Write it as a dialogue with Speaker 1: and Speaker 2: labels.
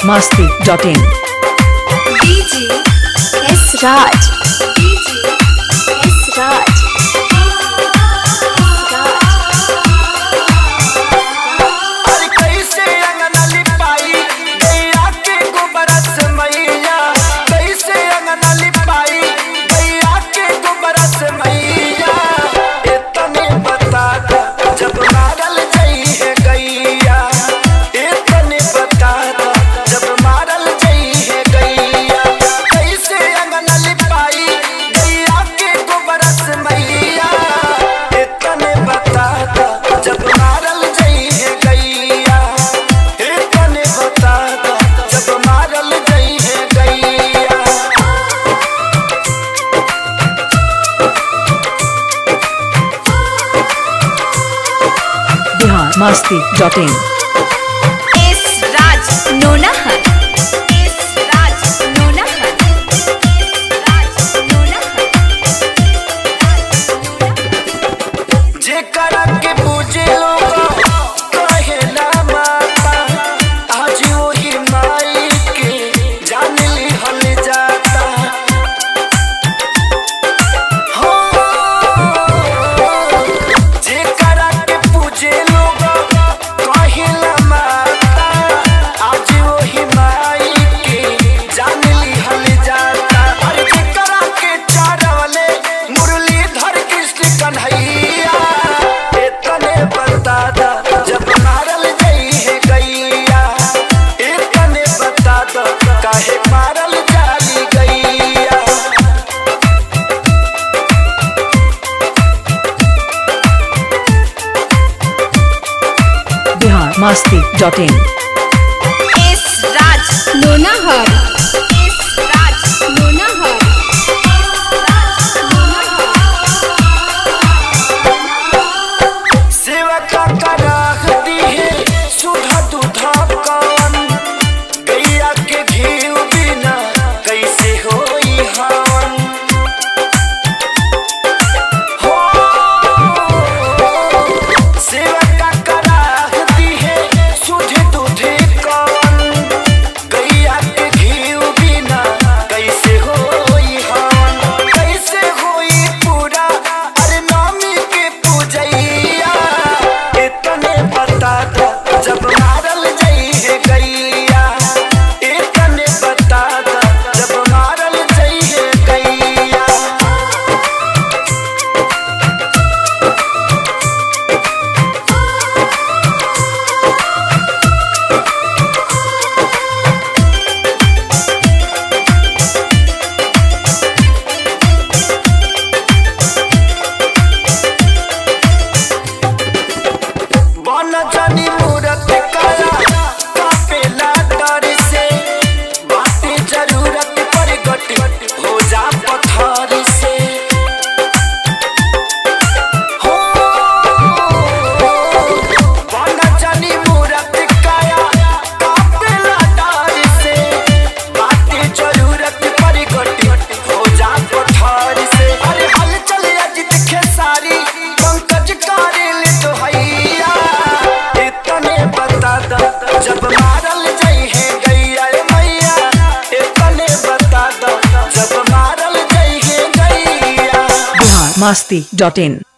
Speaker 1: biharmasti.in
Speaker 2: DJ S Raj. DJ S Raj.
Speaker 1: biharmasti.in
Speaker 2: S Raj Nonahar. S Raj Nonahar. S Raj Nonahar.
Speaker 3: जेकरा के पूजे लोग कहेला माता आज वही माई के जान ली हल जाता हो। जेकरा के पूजे लोग कहेला माता आज वही माई के जान ली हल जाता। अरे जेकरा के चारवले मुरलीधर कृष्ण कन्हैया इतने बता दा जब मारल गई है गैया। इतने बता दो काहे मारल जाली गैया।
Speaker 1: biharmasti.in
Speaker 2: S Raj Nonahar. S Raj Nonahar.
Speaker 3: सेवका कराह दी है सुधा दुधा कौन गैया के घी बिना कैसे होई हवन हो। सेवका कराह दी है सुधे दुधे कौन गैया के घी बिना कैसे होई हवन। कैसे होई पूरा अरे नामी के पूजैया। इतने बता दो जब मारल जाई है गैया। इतने बता दो जब मारल जाई है गैया। बन जानी मूरत काया कापेला डर से बातें जरूरत पर गट हो जा पत्थर से हो। बन जानी मूरत काया कापेला डर से बातें जरूरत पर गट हो जा पत्थर से। अरे हल चल अजित खेसारी पंकज कारेल तो हैया। इतने बता दो जब मारल जाई है गैया मैया। इतने बता दो जब मारल जाई है गैया।
Speaker 1: biharmasti.in